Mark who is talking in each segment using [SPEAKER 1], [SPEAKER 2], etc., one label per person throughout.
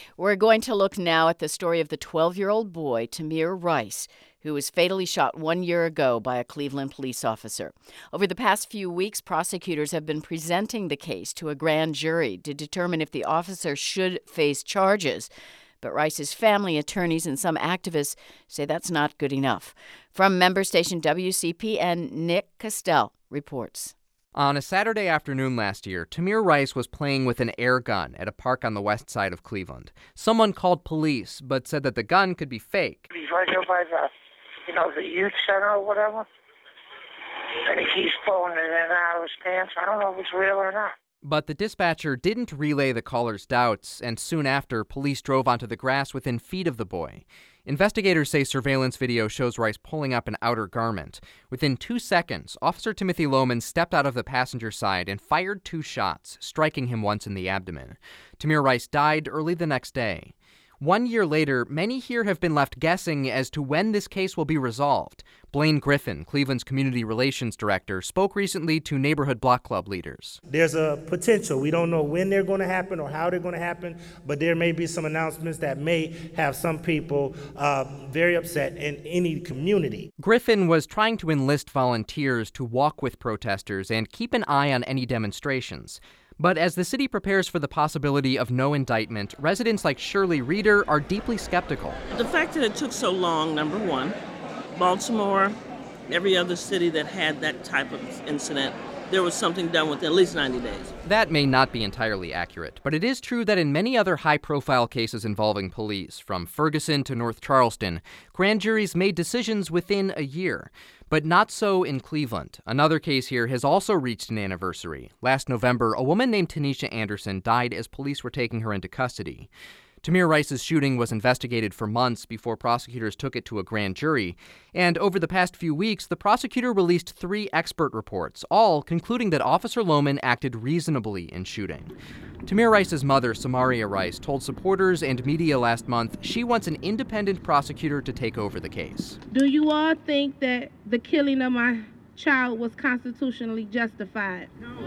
[SPEAKER 1] We're going to look now at the story of the 12-year-old boy, Tamir Rice, who was fatally shot 1 year ago by a Cleveland police officer. Over the past few weeks, prosecutors have been presenting the case to a grand jury to determine if the officer should face charges. But Rice's family, attorneys, and some activists say that's not good enough. From member station WCPN, Nick Castell reports.
[SPEAKER 2] On a Saturday afternoon last year, Tamir Rice was playing with an air gun at a park on the west side of Cleveland. Someone called police, but said that the gun could be fake.
[SPEAKER 3] He's right here by the youth center or whatever. And he keeps pulling it in and out of his pants. I don't know if it's real or not.
[SPEAKER 2] But the dispatcher didn't relay the caller's doubts, and soon after, police drove onto the grass within feet of the boy. Investigators say surveillance video shows Rice pulling up an outer garment. Within 2 seconds, Officer Timothy Lohman stepped out of the passenger side and fired 2 shots, striking him once in the abdomen. Tamir Rice died early the next day. 1 year later, many here have been left guessing as to when this case will be resolved. Blaine Griffin, Cleveland's community relations director, spoke recently to neighborhood block club leaders.
[SPEAKER 4] There's a potential. We don't know when they're going to happen or how they're going to happen, but there may be some announcements that may have some people very upset in any community.
[SPEAKER 2] Griffin was trying to enlist volunteers to walk with protesters and keep an eye on any demonstrations. But as the city prepares for the possibility of no indictment, residents like Shirley Reeder are deeply skeptical.
[SPEAKER 5] The fact that it took so long, number one, Baltimore, every other city that had that type of incident, there was something done within at least 90 days.
[SPEAKER 2] That may not be entirely accurate, but it is true that in many other high-profile cases involving police, from Ferguson to North Charleston, grand juries made decisions within a year. But not so in Cleveland. Another case here has also reached an anniversary. Last November, a woman named Tanisha Anderson died as police were taking her into custody. Tamir Rice's shooting was investigated for months before prosecutors took it to a grand jury. And over the past few weeks, the prosecutor released 3 expert reports, all concluding that Officer Lohman acted reasonably in shooting. Tamir Rice's mother, Samaria Rice, told supporters and media last month she wants an independent prosecutor to take over the case.
[SPEAKER 6] Do you all think that the killing of my child was constitutionally justified?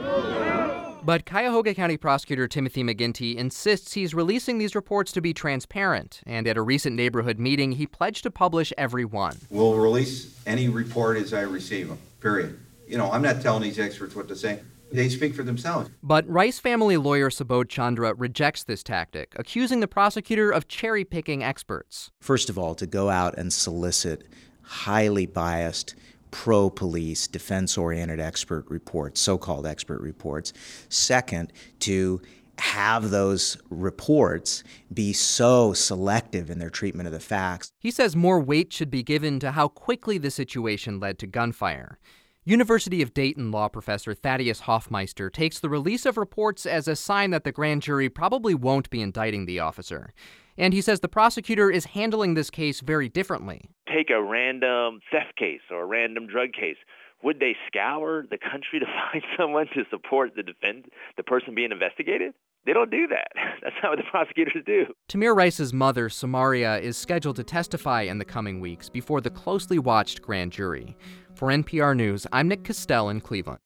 [SPEAKER 2] No. But Cuyahoga County Prosecutor Timothy McGinty insists he's releasing these reports to be transparent, and at a recent neighborhood meeting, he pledged to publish every one.
[SPEAKER 7] We'll release any report as I receive them, period. I'm not telling these experts what to say. They speak for themselves.
[SPEAKER 2] But Rice family lawyer Subodh Chandra rejects this tactic, accusing the prosecutor of cherry-picking experts.
[SPEAKER 8] First of all, to go out and solicit highly biased, pro-police, defense-oriented expert reports, so-called expert reports. Second, to have those reports be so selective in their treatment of the facts.
[SPEAKER 2] He says more weight should be given to how quickly the situation led to gunfire. University of Dayton law professor Thaddeus Hoffmeister takes the release of reports as a sign that the grand jury probably won't be indicting the officer. And he says the prosecutor is handling this case very differently.
[SPEAKER 9] Take a random theft case or a random drug case. Would they scour the country to find someone to support the person being investigated? They don't do that. That's not what the prosecutors do.
[SPEAKER 2] Tamir Rice's mother, Samaria, is scheduled to testify in the coming weeks before the closely watched grand jury. For NPR News, I'm Nick Castell in Cleveland.